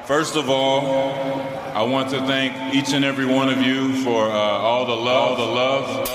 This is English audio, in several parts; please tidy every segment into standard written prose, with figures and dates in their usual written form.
First of all, I want to thank each and every one of you for all the love.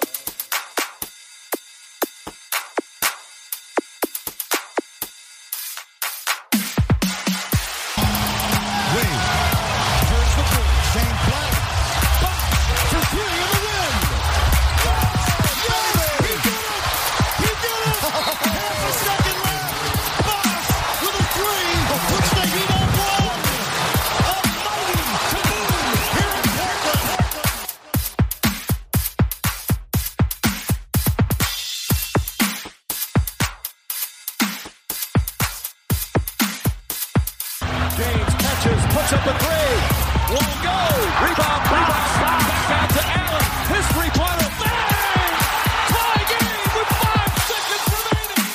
Puts up a three. Won't go. Rebound. Back down to Allen. His three-pointer. Bang! Tie game with 5 seconds remaining.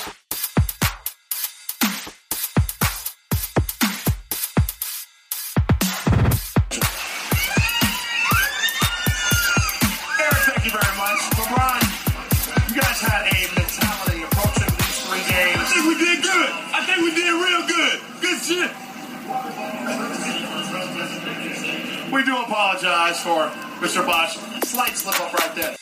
Eric, thank you very much. LeBron, you guys had a mentality approaching these 3 games. I think we did good. I think we did real good. Good shit. We do apologize for Mr. Bosch. Slight slip up right there.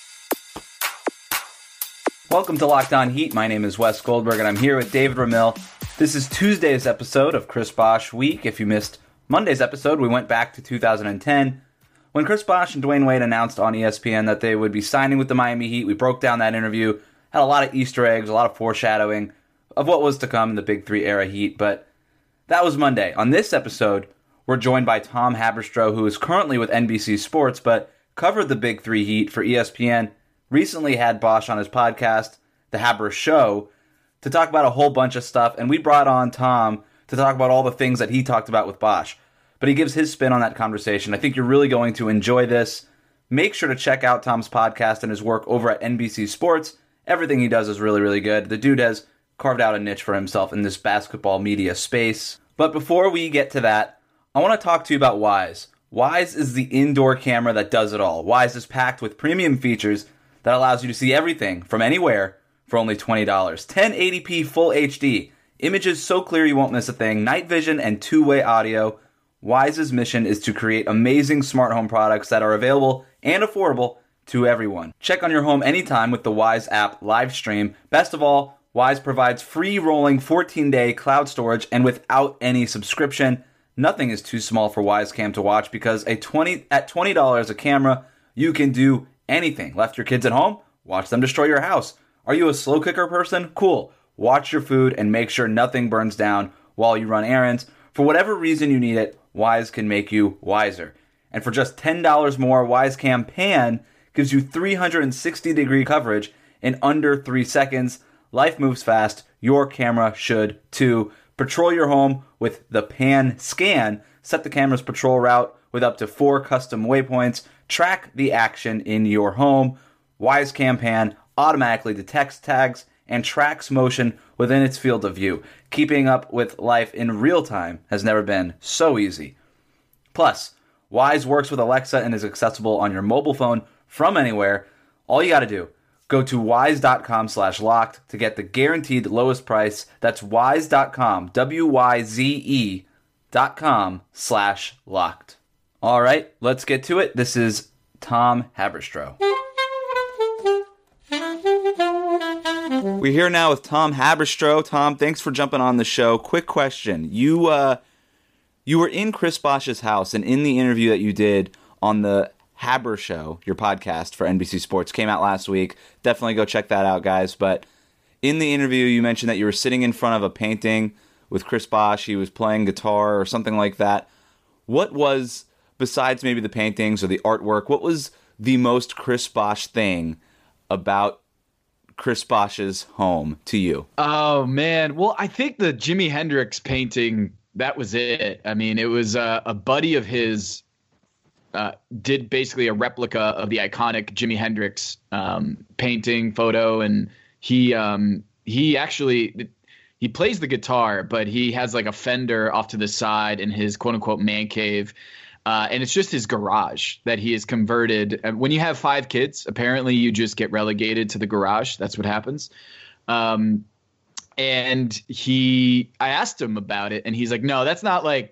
Welcome to Locked On Heat. My name is Wes Goldberg, and I'm here with David Ramil. This is Tuesday's episode of Chris Bosh Week. If you missed Monday's episode, we went back to 2010 when Chris Bosh and Dwayne Wade announced on ESPN that they would be signing with the Miami Heat. We broke down that interview, had a lot of Easter eggs, a lot of foreshadowing of what was to come in the Big Three era Heat, but that was Monday. On this episode, we're joined by Tom Haberstroh, who is currently with NBC Sports, but covered the Big Three Heat for ESPN, recently had Bosh on his podcast, The Haber Show, to talk about a whole bunch of stuff, and we brought on Tom to talk about all the things that he talked about with Bosh. But he gives his spin on that conversation. I think you're really going to enjoy this. Make sure to check out Tom's podcast and his work over at NBC Sports. Everything he does is really, really good. The dude has carved out a niche for himself in this basketball media space. But before we get to that, I want to talk to you about Wyze. Wyze is the indoor camera that does it all. Wyze is packed with premium features that allows you to see everything from anywhere for only $20. 1080p full HD. Images so clear you won't miss a thing. Night vision and two-way audio. Wyze's mission is to create amazing smart home products that are available and affordable to everyone. Check on your home anytime with the Wyze app live stream. Best of all, Wyze provides free rolling 14-day cloud storage and without any subscription. Nothing is too small for Wyzecam to watch because at $20 a camera, you can do anything. Left your kids at home? Watch them destroy your house. Are you a slow cooker person? Cool. Watch your food and make sure nothing burns down while you run errands. For whatever reason you need it, Wyze can make you wiser. And for just $10 more, Wyzecam Pan gives you 360-degree coverage in under 3 seconds. Life moves fast. Your camera should too. Patrol your home with the Pan Scan. Set the camera's patrol route with up to 4 custom waypoints. Track the action in your home. Wyzecam Pan automatically detects tags and tracks motion within its field of view. Keeping up with life in real time has never been so easy. Plus, Wyze works with Alexa and is accessible on your mobile phone from anywhere. All you got to do, go to Wyze.com/locked to get the guaranteed lowest price. That's Wyze.com, WYZE.com/locked. All right, let's get to it. This is Tom Haberstroh. We're here now with Tom Haberstroh. Tom, thanks for jumping on the show. Quick question. You were in Chris Bosh's house, and in the interview that you did on the Haber Show, your podcast for NBC Sports, came out last week. Definitely go check that out, guys. But in the interview, you mentioned that you were sitting in front of a painting with Chris Bosh. He was playing guitar or something like that. What was, besides maybe the paintings or the artwork, what was the most Chris Bosh thing about Chris Bosh's home to you? Oh, man. Well, I think the Jimi Hendrix painting, that was it. I mean, it was a buddy of his did basically a replica of the iconic Jimi Hendrix painting photo. And he actually, he plays the guitar, but he has like a Fender off to the side in his quote unquote man cave. And it's just his garage that he has converted. When you have 5 kids, apparently you just get relegated to the garage. That's what happens. And I asked him about it, and he's like, no, that's not like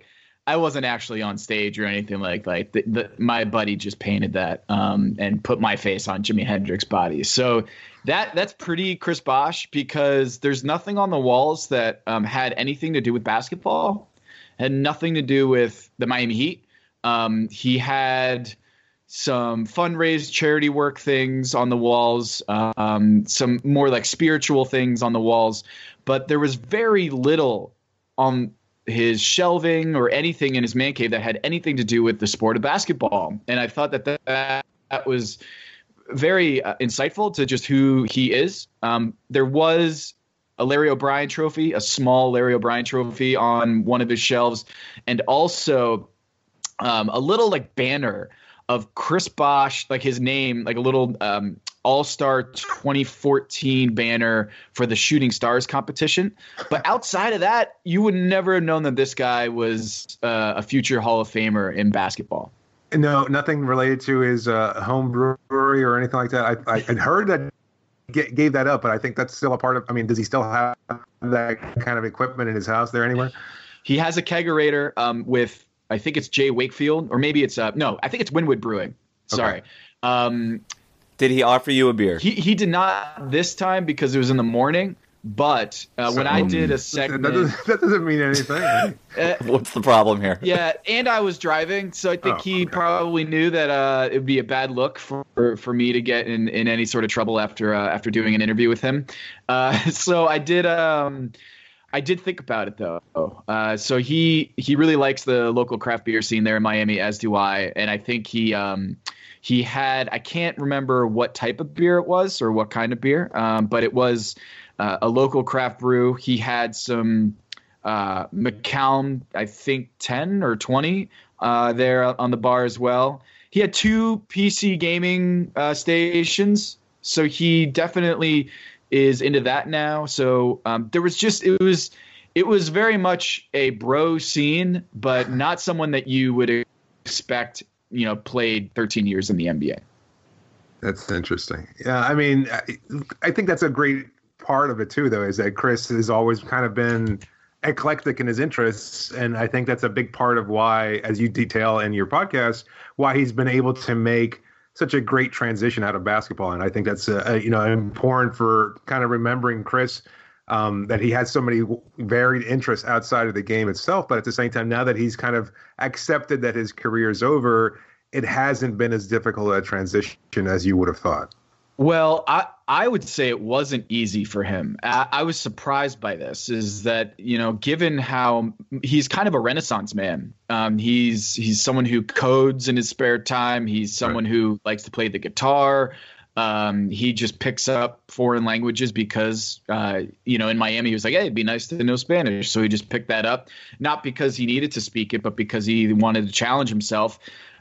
I wasn't actually on stage or anything like my buddy just painted that and put my face on Jimi Hendrix's body. So that's pretty Chris Bosh, because there's nothing on the walls that had anything to do with basketball, had nothing to do with the Miami Heat. He had some fundraised charity work things on the walls, some more like spiritual things on the walls, but there was very little on his shelving or anything in his man cave that had anything to do with the sport of basketball. And I thought that was very insightful to just who he is. There was a Larry O'Brien trophy, a small Larry O'Brien trophy on one of his shelves, and also a little like banner of Chris Bosh, like his name, like a little All-Star 2014 banner for the Shooting Stars competition. But outside of that, you would never have known that this guy was a future Hall of Famer in basketball. No, nothing related to his home brewery or anything like that. I heard that gave that up, but I think that's still a part of. I mean, does he still have that kind of equipment in his house there anywhere? He has a kegerator with, I think it's Jay Wakefield, or maybe it's no, I think it's Winwood Brewing. Sorry. Okay. Did he offer you a beer? He did not this time because it was in the morning. But when I did a segment, that doesn't mean anything. What's the problem here? Yeah, and I was driving, so I think he probably knew that it would be a bad look for me to get in any sort of trouble after doing an interview with him. So I did think about it though. So he really likes the local craft beer scene there in Miami, as do I, and I think he had, I can't remember what type of beer it was or what kind of beer, but it was a local craft brew. He had some Macallan, I think 10 or 20 there on the bar as well. He had 2 PC gaming stations, so he definitely is into that now. So there was just it was very much a bro scene, but not someone that you would expect, played 13 years in the NBA. That's interesting. Yeah, I mean, I think that's a great part of it too, though, is that Chris has always kind of been eclectic in his interests, and I think that's a big part of why, as you detail in your podcast, why he's been able to make such a great transition out of basketball. And I think that's important for kind of remembering Chris, that he has so many varied interests outside of the game itself, but at the same time, now that he's kind of accepted that his career is over, it hasn't been as difficult a transition as you would have thought. Well, I would say it wasn't easy for him. I was surprised by this, is that, given how he's kind of a Renaissance man. He's someone who codes in his spare time. He's someone who likes to play the guitar. He just picks up foreign languages because, in Miami, he was like, hey, it'd be nice to know Spanish. So he just picked that up, not because he needed to speak it, but because he wanted to challenge himself.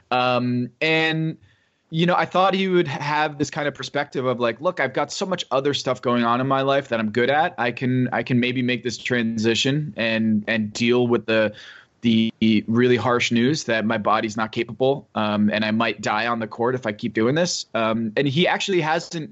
I thought he would have this kind of perspective of like, look, I've got so much other stuff going on in my life that I'm good at. I can maybe make this transition and deal with the really harsh news that my body's not capable, and I might die on the court if I keep doing this. And he actually hasn't,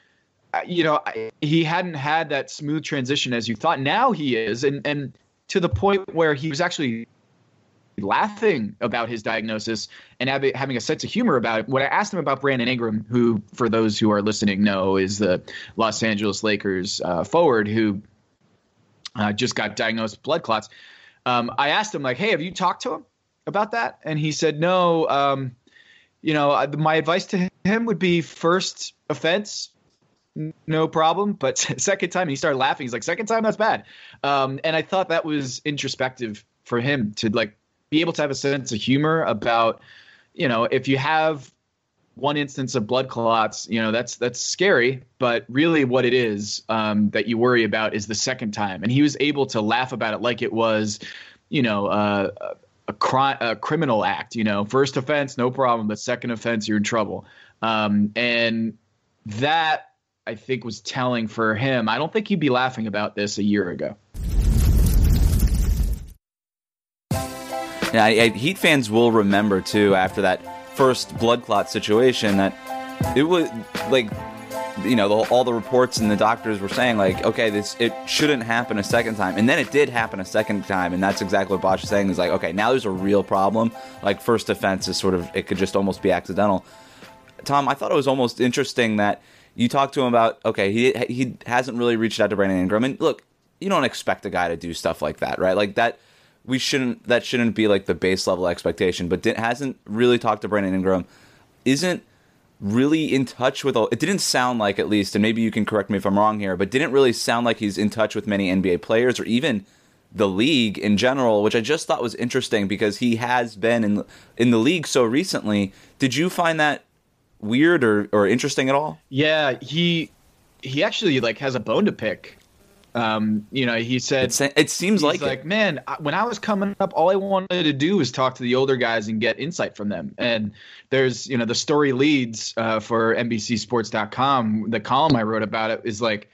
he hadn't had that smooth transition as you thought. Now he is, and to the point where he was actually laughing about his diagnosis and having a sense of humor about it. When I asked him about Brandon Ingram, who, for those who are listening, know is the Los Angeles Lakers forward who just got diagnosed with blood clots. I asked him, like, hey, have you talked to him about that? And he said, no. My advice to him would be first offense, no problem. But second time, he started laughing. He's like, second time, that's bad. And I thought that was introspective for him to like be able to have a sense of humor about, if you have one instance of blood clots, that's scary, but really what it is that you worry about is the second time. And he was able to laugh about it like it was, a criminal act. First offense, no problem, but second offense, you're in trouble. And that, I think, was telling for him. I don't think he'd be laughing about this a year ago. Yeah, Heat fans will remember, too, after that first blood clot situation, that it was like all the reports and the doctors were saying, like, okay, it shouldn't happen a second time. And then it did happen a second time, and that's exactly what Bosch is saying. Is like, okay, now there's a real problem. Like, first offense is sort of, it could just almost be accidental. Tom, I thought it was almost interesting that you talked to him about, okay, he hasn't really reached out to Brandon Ingram. And look, you don't expect a guy to do stuff like that, right? Like, that shouldn't be like the base level expectation, but hasn't really talked to Brandon Ingram, isn't really in touch with it didn't sound like, at least, and maybe you can correct me if I'm wrong here, but didn't really sound like he's in touch with many NBA players or even the league in general, which I just thought was interesting because he has been in the league so recently. Did you find that weird or interesting at all? Yeah, he actually like has a bone to pick. He said it seems like, man, when I was coming up, all I wanted to do was talk to the older guys and get insight from them. And there's, the story leads for NBCSports.com. The column I wrote about it is like,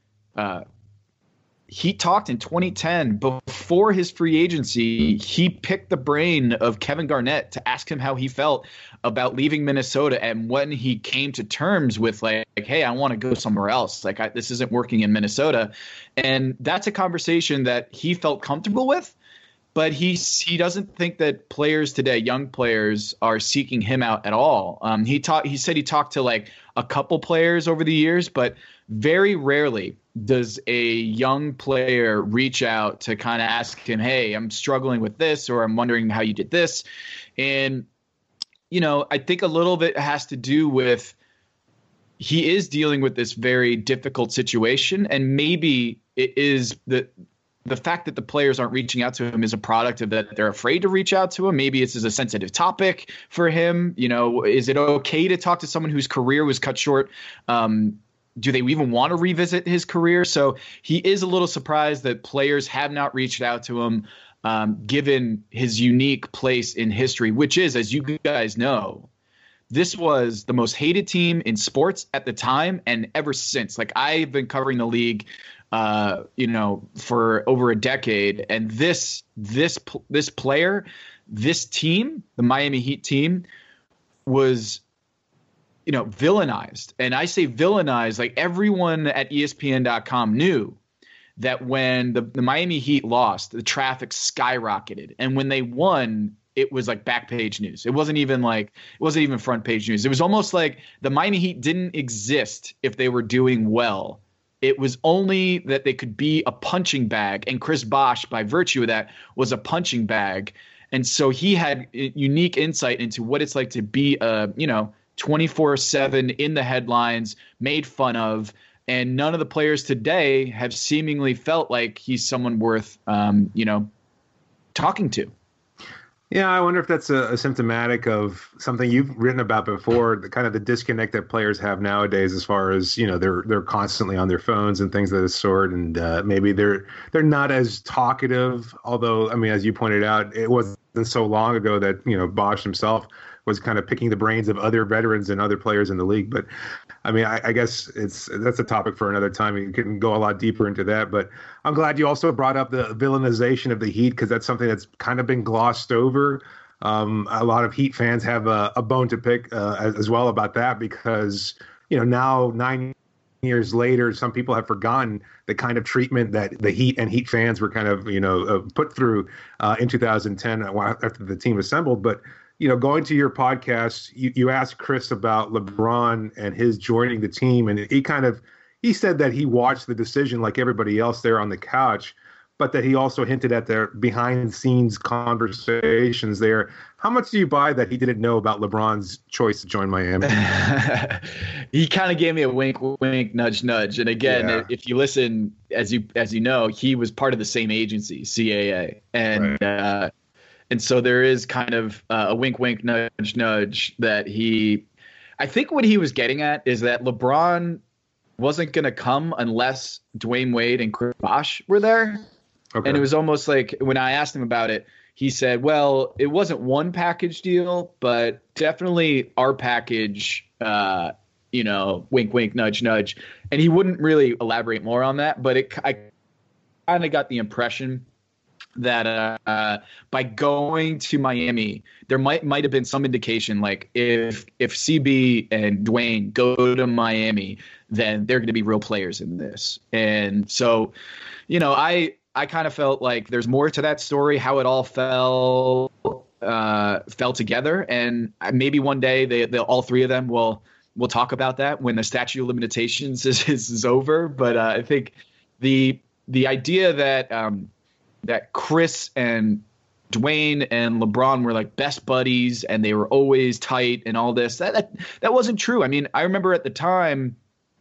he talked in 2010 before his free agency. He picked the brain of Kevin Garnett to ask him how he felt about leaving Minnesota, and when he came to terms with like, hey, I want to go somewhere else. Like, this isn't working in Minnesota, and that's a conversation that he felt comfortable with. But he doesn't think that players today, young players, are seeking him out at all. He said he talked to like a couple players over the years, but very rarely does a young player reach out to kind of ask him, hey, I'm struggling with this, or I'm wondering how you did this. And, I think a little bit has to do with he is dealing with this very difficult situation. And maybe it is the fact that the players aren't reaching out to him is a product of that they're afraid to reach out to him. Maybe it's a sensitive topic for him. Is it okay to talk to someone whose career was cut short? Do they even want to revisit his career? So he is a little surprised that players have not reached out to him, given his unique place in history, which is, as you guys know, this was the most hated team in sports at the time and ever since. Like, I've been covering the league, for over a decade, and this player, this team, the Miami Heat team, was villainized. And I say villainized, like everyone at ESPN.com knew that when the Miami Heat lost, the traffic skyrocketed. And when they won, it was like back page news. It wasn't even front page news. It was almost like the Miami Heat didn't exist if they were doing well. It was only that they could be a punching bag. And Chris Bosh, by virtue of that, was a punching bag. And so he had unique insight into what it's like to be 24/7 in the headlines, made fun of, and none of the players today have seemingly felt like he's someone worth, talking to. Yeah, I wonder if that's a symptomatic of something you've written about before, the kind of the disconnect that players have nowadays, as far as they're constantly on their phones and things of this sort, and maybe they're not as talkative. Although, I mean, as you pointed out, it wasn't so long ago that Bosh himself was kind of picking the brains of other veterans and other players in the league. But I mean, I guess that's a topic for another time. You can go a lot deeper into that. But I'm glad you also brought up the villainization of the Heat, because that's something that's kind of been glossed over. A lot of Heat fans have a bone to pick as well about that, because now 9 years later, some people have forgotten the kind of treatment that the Heat and Heat fans were kind of put through in 2010 after the team assembled. But going to your podcast, you asked Chris about LeBron and his joining the team, and he said that he watched the decision like everybody else there on the couch, but that he also hinted at their behind-the-scenes conversations there. How much do you buy that he didn't know about LeBron's choice to join Miami? He kind of gave me a wink, wink, nudge, nudge. And again, if you listen, as you know, he was part of the same agency, CAA, and. Right. And so there is kind of a wink, wink, nudge, nudge that I think what he was getting at is that LeBron wasn't going to come unless Dwayne Wade and Chris Bosh were there. Okay. And it was almost like when I asked him about it, he said, well, it wasn't one package deal, but definitely our package, wink, wink, nudge, nudge. And he wouldn't really elaborate more on that. But I kind of got the impression that by going to Miami, there might have been some indication, like if CB and Dwayne go to Miami, then they're going to be real players in this. And so, I kind of felt like there's more to that story, how it all fell together, and maybe one day they all three of them will talk about that when the statute of limitations is over. But I think the idea that Chris and Dwayne and LeBron were like best buddies and they were always tight and all this, that wasn't true. I mean, I remember at the time,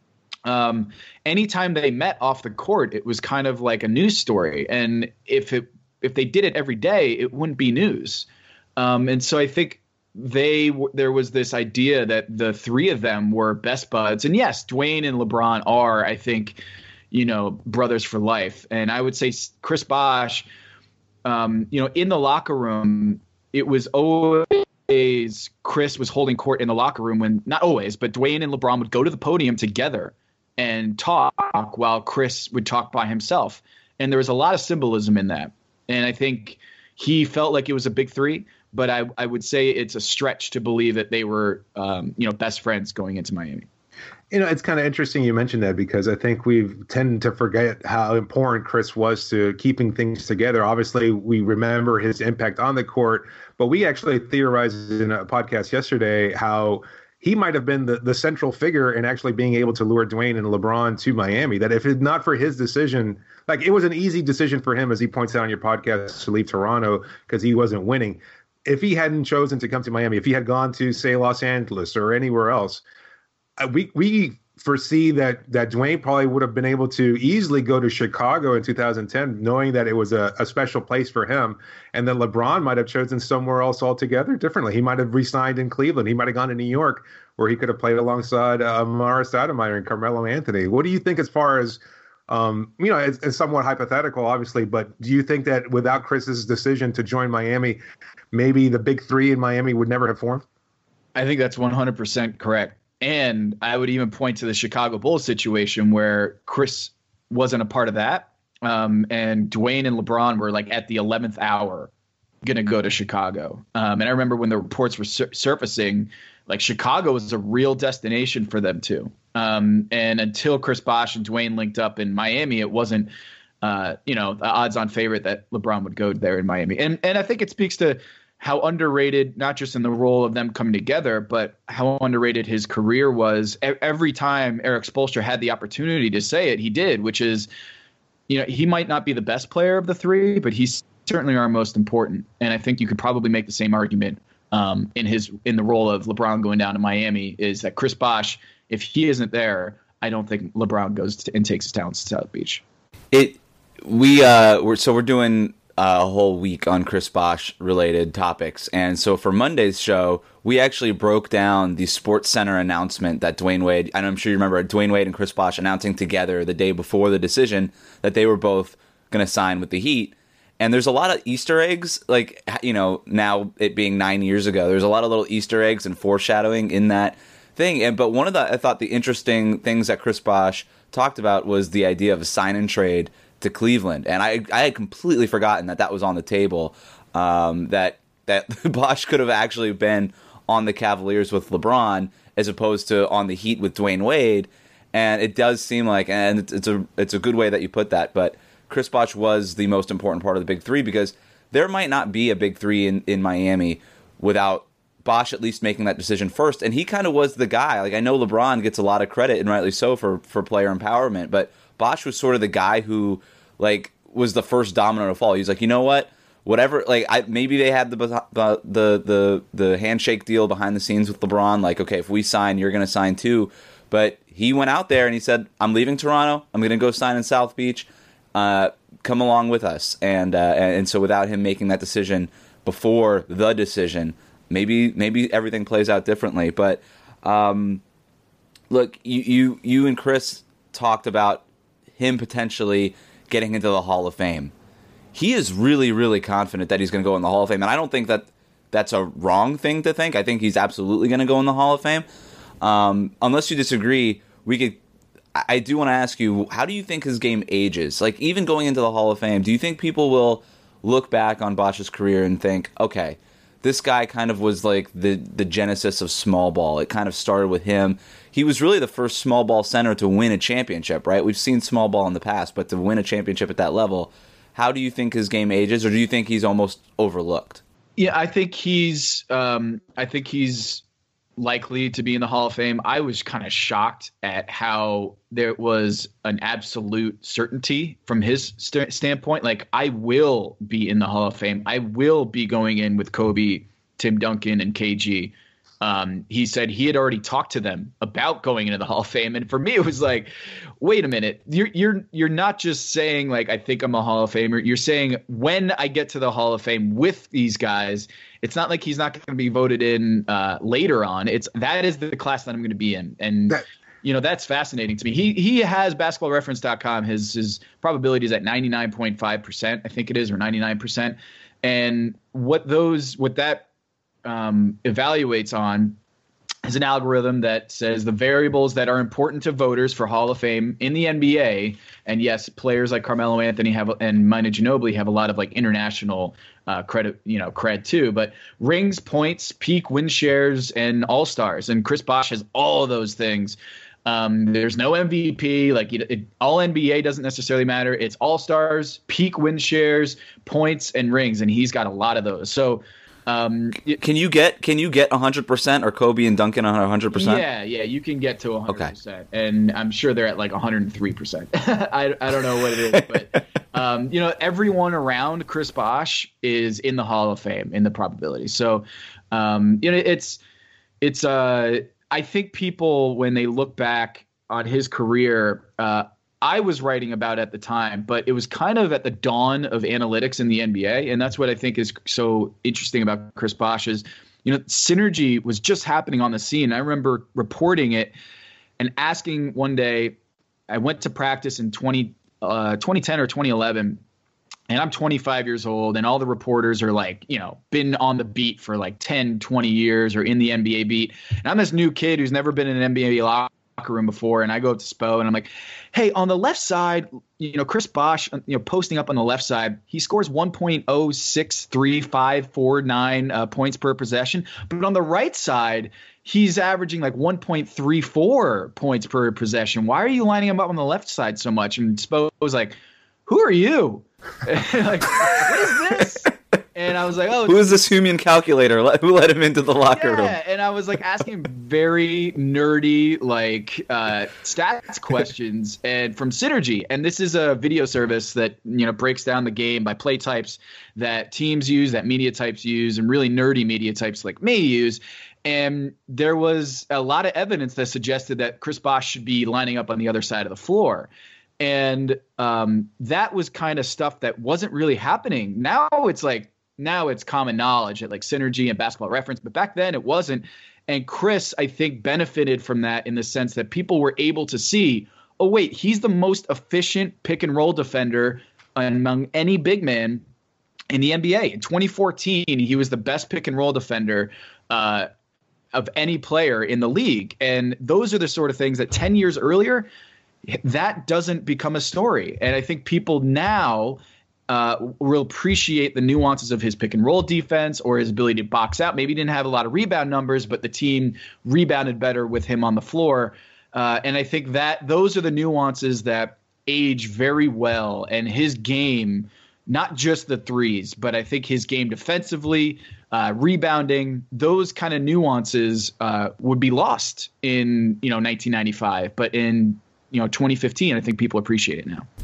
anytime they met off the court, it was kind of like a news story. And if they did it every day, it wouldn't be news. And so I think there was this idea that the three of them were best buds. And yes, Dwayne and LeBron are, I think, brothers for life. And I would say Chris Bosh, in the locker room, it was always Chris was holding court in the locker room when, not always, but Dwayne and LeBron would go to the podium together and talk while Chris would talk by himself. And there was a lot of symbolism in that. And I think he felt like it was a big three, but I would say it's a stretch to believe that they were, best friends going into Miami. It's kind of interesting you mentioned that, because I think we tend to forget how important Chris was to keeping things together. Obviously, we remember his impact on the court, but we actually theorized in a podcast yesterday how he might have been the central figure in actually being able to lure Dwayne and LeBron to Miami. That if it's not for his decision, like it was an easy decision for him, as he points out on your podcast, to leave Toronto because he wasn't winning. If he hadn't chosen to come to Miami, if he had gone to, say, Los Angeles or anywhere else, we foresee that Dwayne probably would have been able to easily go to Chicago in 2010, knowing that it was a special place for him. And then LeBron might have chosen somewhere else altogether differently. He might have re-signed in Cleveland. He might have gone to New York, where he could have played alongside Amar'e Stoudemire and Carmelo Anthony. What do you think as far as, it's somewhat hypothetical, obviously, but do you think that without Chris's decision to join Miami, maybe the big three in Miami would never have formed? I think that's 100% correct. And I would even point to the Chicago Bulls situation where Chris wasn't a part of that. And Dwayne and LeBron were like at the 11th hour going to go to Chicago. And I remember when the reports were surfacing, like Chicago was a real destination for them too. And until Chris Bosh and Dwayne linked up in Miami, it wasn't, the odds-on favorite that LeBron would go there in Miami. And I think it speaks to how underrated, not just in the role of them coming together, but how underrated his career was. Every time Eric Spoelstra had the opportunity to say it, he did, which is, he might not be the best player of the three, but he's certainly our most important. And I think you could probably make the same argument in the role of LeBron going down to Miami, is that Chris Bosh, if he isn't there, I don't think LeBron goes and takes his talents to South Beach. We're doing a whole week on Chris Bosh related topics. And so for Monday's show, we actually broke down the Sports Center announcement that Dwayne Wade, and I'm sure you remember Dwayne Wade and Chris Bosh announcing together the day before the decision that they were both going to sign with the Heat. And there's a lot of Easter eggs, like, now it being 9 years ago, there's a lot of little Easter eggs and foreshadowing in that thing. But one of I thought the interesting things that Chris Bosh talked about was the idea of a sign and trade to Cleveland, and I had completely forgotten that was on the table. That Bosh could have actually been on the Cavaliers with LeBron as opposed to on the Heat with Dwayne Wade, and it does seem like, and it's a good way that you put that. But Chris Bosh was the most important part of the big three, because there might not be a big three in Miami without Bosh at least making that decision first, and he kind of was the guy. Like, I know LeBron gets a lot of credit, and rightly so, for player empowerment, but Bosh was sort of the guy who, like, was the first domino to fall. He's like, you know what? Whatever. Like, maybe they had the handshake deal behind the scenes with LeBron. Like, okay, if we sign, you're going to sign too. But he went out there and he said, "I'm leaving Toronto. I'm going to go sign in South Beach. Come along with us." And so without him making that decision before the decision, maybe everything plays out differently. But look, you and Chris talked about him potentially getting into the Hall of Fame. He is really, really confident that he's going to go in the Hall of Fame, and I don't think that that's a wrong thing to think. I think he's absolutely going to go in the Hall of Fame. Unless you disagree, I do want to ask you, how do you think his game ages? Like, even going into the Hall of Fame, do you think people will look back on Bosch's career and think, okay, this guy kind of was like the genesis of small ball. It kind of started with him. He was really the first small ball center to win a championship, right? We've seen small ball in the past, but to win a championship at that level, how do you think his game ages, or do you think he's almost overlooked? Yeah, I think he's likely to be in the Hall of Fame. I was kind of shocked at how there was an absolute certainty from his standpoint. Like, I will be in the Hall of Fame. I will be going in with Kobe, Tim Duncan, and KG. He said he had already talked to them about going into the Hall of Fame. And for me, it was like, wait a minute, you're not just saying like, I think I'm a Hall of Famer. You're saying when I get to the Hall of Fame with these guys, it's not like he's not going to be voted in later on. That is the class that I'm going to be in. And that's fascinating to me. He has basketballreference.com. His probability is at 99.5%, I think it is, or 99%. And what that evaluates on is an algorithm that says the variables that are important to voters for Hall of Fame in the NBA. And yes, players like Carmelo Anthony and Manu Ginobili have a lot of like international cred too. But rings, points, peak win shares, and all-stars. And Chris Bosh has all of those things. There's no MVP. All NBA doesn't necessarily matter. It's all-stars, peak win shares, points, and rings. And he's got a lot of those. So can you get 100%, or Kobe and Duncan 100%? Yeah, you can get to 100%. Okay. And I'm sure they're at like 103%. I don't know what it is, but everyone around Chris Bosh is in the Hall of Fame in the probability. So it's I think people, when they look back on his career, I was writing about at the time, but it was kind of at the dawn of analytics in the NBA. And that's what I think is so interesting about Chris Bosh is, synergy was just happening on the scene. I remember reporting it and asking one day, I went to practice in 2010 or 2011, and I'm 25 years old, and all the reporters are like, been on the beat for like 10, 20 years or in the NBA beat. And I'm this new kid who's never been in an NBA locker room before, and I go up to Spo and I'm like, hey, on the left side, Chris Bosh, posting up on the left side, he scores 1.063549 points per possession, but on the right side, he's averaging like 1.34 points per possession. Why are you lining him up on the left side so much? And Spo was like, who are you? Like, what is this? And I was like, oh, who is this human calculator? Who let him into the locker room? And I was like asking very nerdy stats questions and from Synergy. And this is a video service that breaks down the game by play types that teams use, that media types use, and really nerdy media types like me use. And there was a lot of evidence that suggested that Chris Bosh should be lining up on the other side of the floor. And that was kind of stuff that wasn't really happening. Now it's common knowledge at like Synergy and Basketball Reference, but back then it wasn't. And Chris, I think, benefited from that in the sense that people were able to see, oh, wait, he's the most efficient pick and roll defender among any big man in the NBA. In 2014, he was the best pick and roll defender of any player in the league. And those are the sort of things that 10 years earlier, that doesn't become a story. And I think people now will appreciate the nuances of his pick and roll defense or his ability to box out. Maybe he didn't have a lot of rebound numbers, but the team rebounded better with him on the floor. And I think that those are the nuances that age very well. And his game, not just the threes, but I think his game defensively, rebounding, those kind of nuances would be lost in 1995. But in 2015, I think people appreciate it now.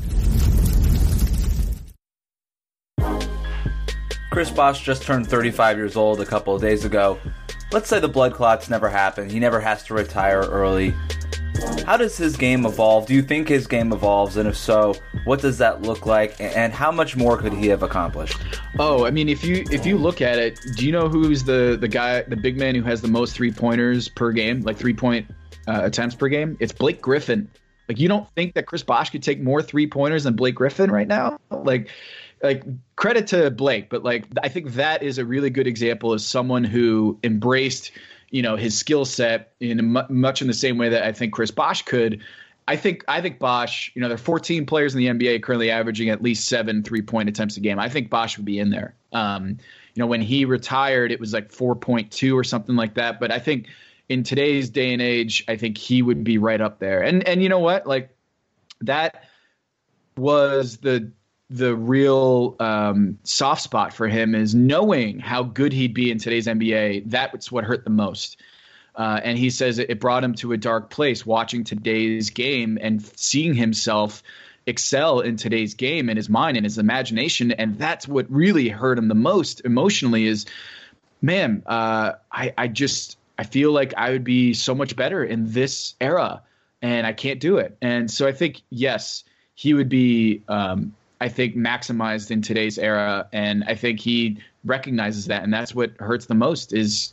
Chris Bosh just turned 35 years old a couple of days ago. Let's say the blood clots never happen. He never has to retire early. How does his game evolve? Do you think his game evolves? And if so, what does that look like? And how much more could he have accomplished? Oh, I mean, if you look at it, do you know who's the guy, the big man who has the most 3-pointers per game, like 3-point attempts per game? It's Blake Griffin. Like, you don't think that Chris Bosh could take more 3-pointers than Blake Griffin right now? Like credit to Blake, but I think that is a really good example of someone who embraced, his skill set in much in the same way that I think Chris Bosh could, I think Bosh, there are 14 players in the NBA currently averaging at least 7 3-point attempts a game. I think Bosh would be in there. When he retired, it was like 4.2 or something like that. But I think in today's day and age, I think he would be right up there. And you know what? Like, that was the real soft spot for him, is knowing how good he'd be in today's NBA. That's what hurt the most. And he says it brought him to a dark place watching today's game and seeing himself excel in today's game in his mind and his imagination. And that's what really hurt him the most emotionally is, man, I feel like I would be so much better in this era and I can't do it. And so I think, yes, he would be, maximized in today's era. And I think he recognizes that. And that's what hurts the most is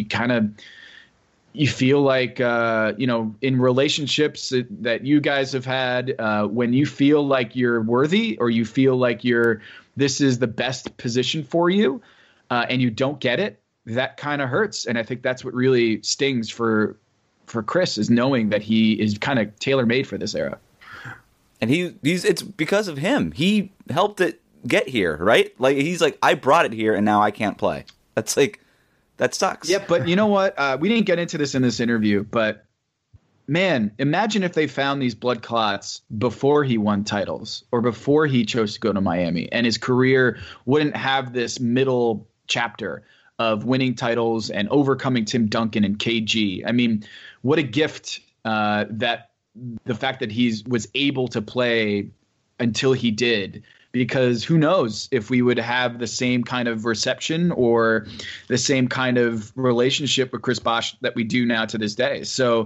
you feel like, in relationships that you guys have had, when you feel like you're worthy or you feel like this is the best position for you, and you don't get it, that kind of hurts. And I think that's what really stings for Chris, is knowing that he is kind of tailor-made for this era. And it's because of him. He helped it get here, right? Like, he's like, I brought it here and now I can't play. That's like, that sucks. Yeah, but you know what? We didn't get into this in this interview, but man, imagine if they found these blood clots before he won titles or before he chose to go to Miami, and his career wouldn't have this middle chapter of winning titles and overcoming Tim Duncan and KG. I mean, what a gift that the fact that he was able to play until he did. Because who knows if we would have the same kind of reception or the same kind of relationship with Chris Bosh that we do now to this day. So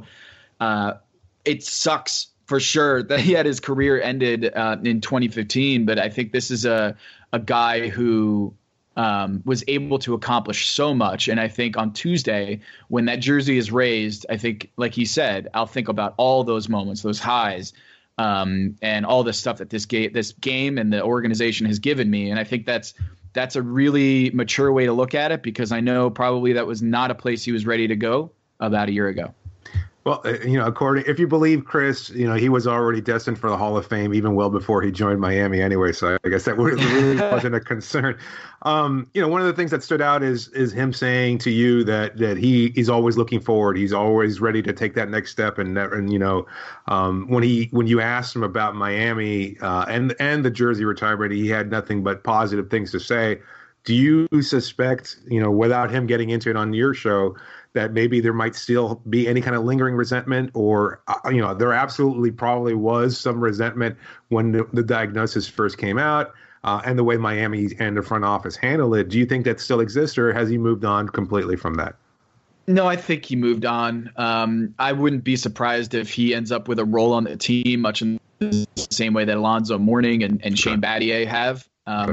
it sucks for sure that he had his career ended in 2015. But I think this is a guy who was able to accomplish so much. And I think on Tuesday, when that jersey is raised, I think, like he said, I'll think about all those moments, those highs, and all the stuff that this game and the organization has given me. And I think that's a really mature way to look at it, because I know probably that was not a place he was ready to go about a year ago. Well, if you believe Chris, he was already destined for the Hall of Fame even well before he joined Miami anyway. So I guess that really wasn't a concern. One of the things that stood out is him saying to you that he's always looking forward. He's always ready to take that next step. And when you asked him about Miami and the jersey retirement, he had nothing but positive things to say. Do you suspect, without him getting into it on your show, that maybe there might still be any kind of lingering resentment, or, there absolutely probably was some resentment when the diagnosis first came out, and the way Miami and the front office handled it? Do you think that still exists, or has he moved on completely from that? No, I think he moved on. I wouldn't be surprised if he ends up with a role on the team, much in the same way that Alonzo Mourning and Shane Battier have.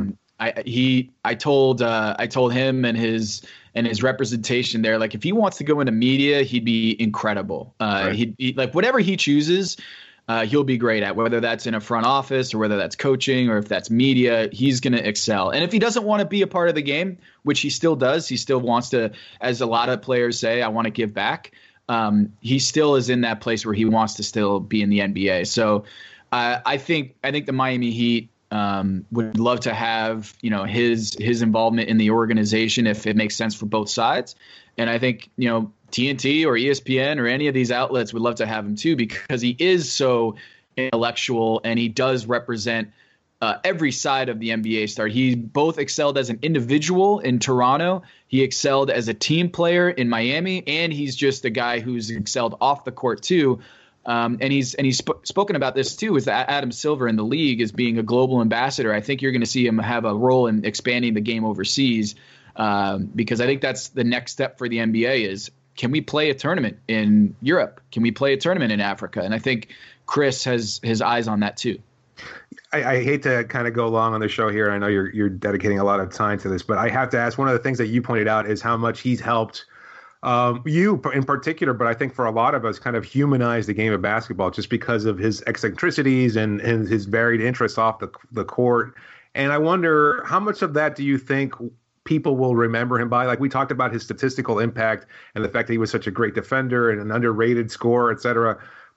I told him and his representation there, like, if he wants to go into media, he'd be incredible. Right. He like whatever he chooses, he'll be great at, whether that's in a front office or whether that's coaching or if that's media, he's going to excel. And if he doesn't want to be a part of the game, which he still does, he still wants to, as a lot of players say, I want to give back. He still is in that place where he wants to still be in the NBA. So I think the Miami Heat would love to have, his involvement in the organization if it makes sense for both sides. And I think, TNT or ESPN or any of these outlets would love to have him too, because he is so intellectual and he does represent every side of the NBA star. He both excelled as an individual in Toronto. He excelled as a team player in Miami, and he's just a guy who's excelled off the court too. And he's spoken about this too, with Adam Silver in the league as being a global ambassador. I think you're going to see him have a role in expanding the game overseas, because I think that's the next step for the NBA is, can we play a tournament in Europe? Can we play a tournament in Africa? And I think Chris has his eyes on that too. I hate to kind of go long on the show here. I know you're dedicating a lot of time to this, but I have to ask, one of the things that you pointed out is how much he's helped you in particular, but I think for a lot of us, kind of humanize the game of basketball just because of his eccentricities and his varied interests off the court. And I wonder, how much of that do you think people will remember him by? Like, we talked about his statistical impact and the fact that he was such a great defender and an underrated scorer, et cetera.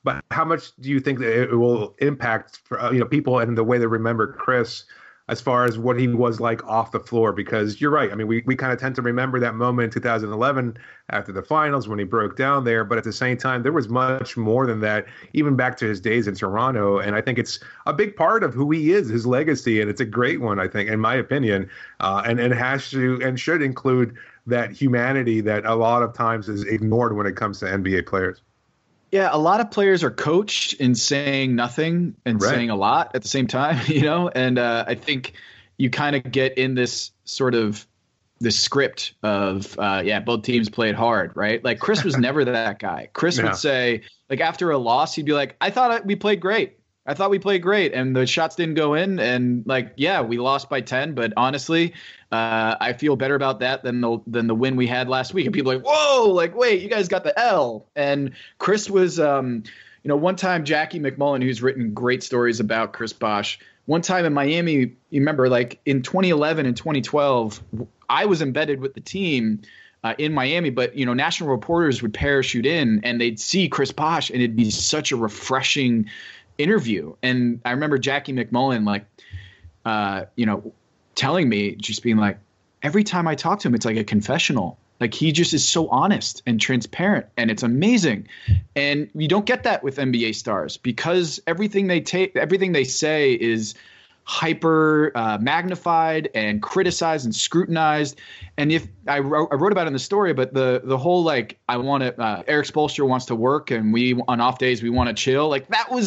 But how much do you think that it will impact people and the way they remember Chris as far as what he was like off the floor? Because you're right. I mean, we kind of tend to remember that moment in 2011 after the finals when he broke down there. But at the same time, there was much more than that, even back to his days in Toronto. And I think it's a big part of who he is, his legacy. And it's a great one, I think, in my opinion. And it has to and should include that humanity that a lot of times is ignored when it comes to NBA players. Yeah, a lot of players are coached in saying nothing and saying a lot at the same time, and I think you kind of get in this sort of this script of, both teams played hard, right? Like Chris was never that guy. Chris would say, like after a loss, he'd be like, I thought we played great. And the shots didn't go in. And we lost by 10. But honestly, I feel better about that than the win we had last week. And people are like, whoa, like, wait, you guys got the L. And Chris was, one time Jackie McMullen, who's written great stories about Chris Bosh, one time in Miami, you remember, like in 2011 and 2012, I was embedded with the team in Miami, but national reporters would parachute in and they'd see Chris Bosh, and it'd be such a refreshing interview. And I remember Jackie McMullen, telling me, just being like, every time I talk to him, it's like a confessional. Like he just is so honest and transparent, and it's amazing. And you don't get that with NBA stars because everything they say is hyper magnified and criticized and scrutinized. And if I wrote about it in the story, but the whole Eric Spoelstra wants to work and we on off days we want to chill. Like that was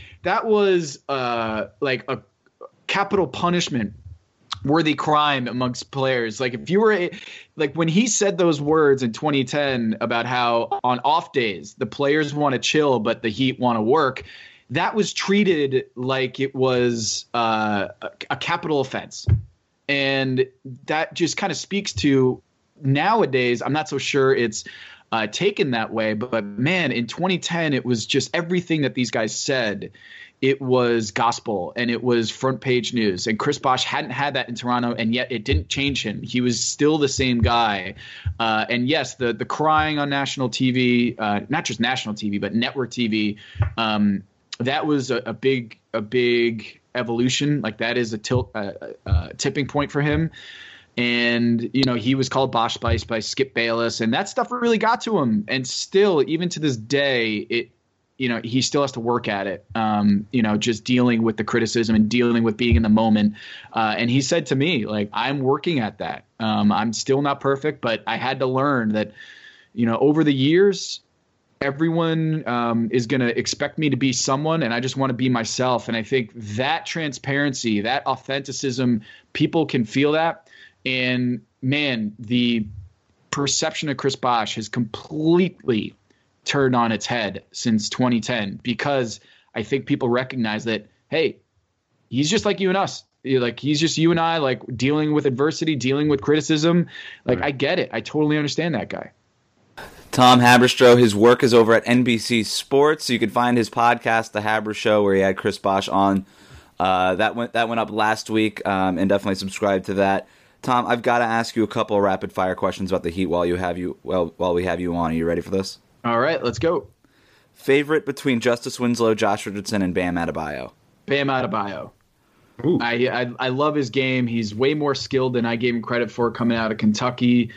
like a capital punishment worthy crime amongst players. Like if you were like when he said those words in 2010 about how on off days the players want to chill but the Heat want to work, that was treated like it was a capital offense. And that just kind of speaks to nowadays, I'm not so sure it's taken that way, but man, in 2010, it was just everything that these guys said. It was gospel and it was front page news. And Chris Bosh hadn't had that in Toronto, and yet it didn't change him. He was still the same guy. And yes, the crying on national TV, not just national TV, but network TV, that was a big evolution. Like that is a tipping point for him. And, he was called Bosh Spice by Skip Bayless, and that stuff really got to him. And still, even to this day, he still has to work at it, just dealing with the criticism and dealing with being in the moment. And he said to me, like, I'm working at that. I'm still not perfect, but I had to learn that, over the years, everyone is going to expect me to be someone, and I just want to be myself. And I think that transparency, that authenticism, people can feel that. And man, the perception of Chris Bosh has completely turned on its head since 2010, because I think people recognize that, hey, he's just like you and us. Like he's just you and I, like dealing with adversity, dealing with criticism. Like I get it. I totally understand that guy. Tom Haberstroh, his work is over at NBC Sports. You can find his podcast, The Haber Show, where he had Chris Bosh on. That went up last week, and definitely subscribe to that. Tom, I've got to ask you a couple of rapid fire questions about the Heat while we have you on. Are you ready for this? All right, let's go. Favorite between Justice Winslow, Josh Richardson, and Bam Adebayo? Bam Adebayo. I love his game. He's way more skilled than I gave him credit for coming out of Kentucky.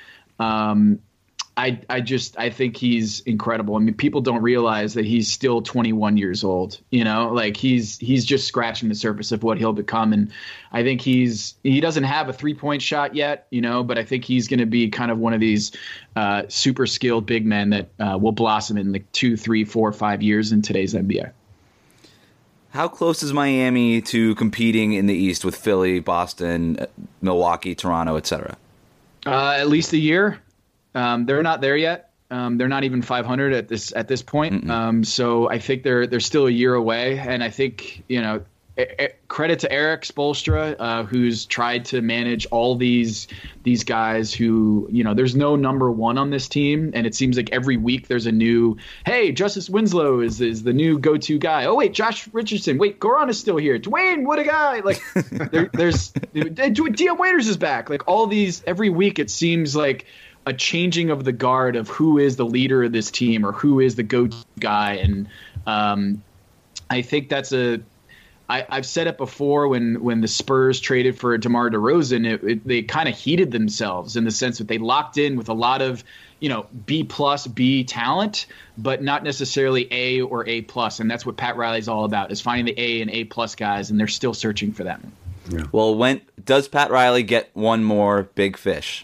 I think he's incredible. I mean, people don't realize that he's still 21 years old. Like he's just scratching the surface of what he'll become. And I think he doesn't have a 3-point shot yet, but I think he's going to be kind of one of these super skilled big men that will blossom in like 2, 3, 4, 5 years in today's NBA. How close is Miami to competing in the East with Philly, Boston, Milwaukee, Toronto, etc.? At least a year. They're not there yet. They're not even 500 at this point. So I think they're still a year away. And I think, credit to Eric Spoelstra, who's tried to manage all these guys who, there's no number one on this team. And it seems like every week there's a new, hey, Justice Winslow is the new go-to guy. Oh, wait, Josh Richardson. Wait, Goran is still here. Dwayne, what a guy. Like there's Dion Waiters is back. Like all these, every week it seems like a changing of the guard of who is the leader of this team or who is the go-to guy. And I think that's I've said it before when the Spurs traded for DeMar DeRozan, they kind of heated themselves in the sense that they locked in with a lot of, B+, B talent, but not necessarily A or A+. And that's what Pat Riley's all about, is finding the A and A+ guys, and they're still searching for them. Yeah. Well, when does Pat Riley get one more big fish?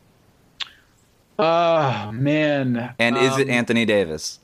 Oh, man. And is it Anthony Davis?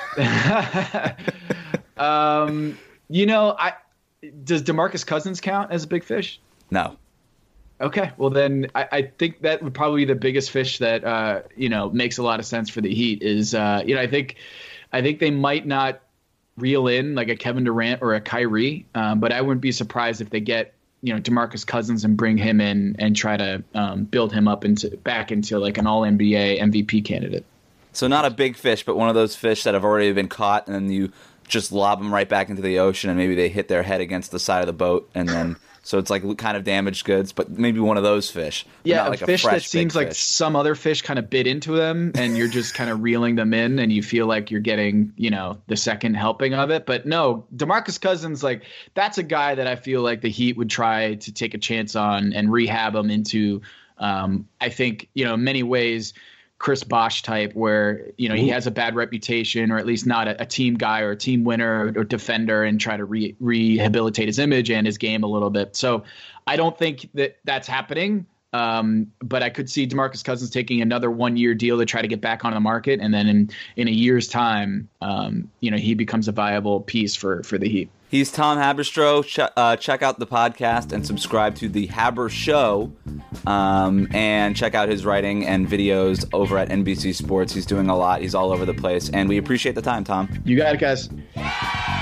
Does DeMarcus Cousins count as a big fish? No. Okay, well then I think that would probably be the biggest fish that makes a lot of sense for the Heat. Is I think they might not reel in like a Kevin Durant or a Kyrie, but I wouldn't be surprised if they get DeMarcus Cousins and bring him in and try to build him up back into like an All NBA MVP candidate. So not a big fish, but one of those fish that have already been caught, and then you just lob them right back into the ocean, and maybe they hit their head against the side of the boat, and then so it's like kind of damaged goods, but maybe one of those fish. Yeah, like a fish that seems like some other fish kind of bit into them, and you're just kind of reeling them in, and you feel like you're getting, the second helping of it. But no, DeMarcus Cousins, like that's a guy that I feel like the Heat would try to take a chance on and rehab him into, I think, in many ways, Chris Bosh type, where he has a bad reputation, or at least not a team guy or a team winner or defender, and try to rehabilitate his image and his game a little bit. So I don't think that that's happening, but I could see DeMarcus Cousins taking another 1-year deal to try to get back on the market, and then in a year's time, he becomes a viable piece for the Heat. He's Tom Haberstroh. Check out the podcast and subscribe to The Haber Show, and check out his writing and videos over at NBC Sports. He's doing a lot. He's all over the place, and we appreciate the time, Tom. You got it, guys.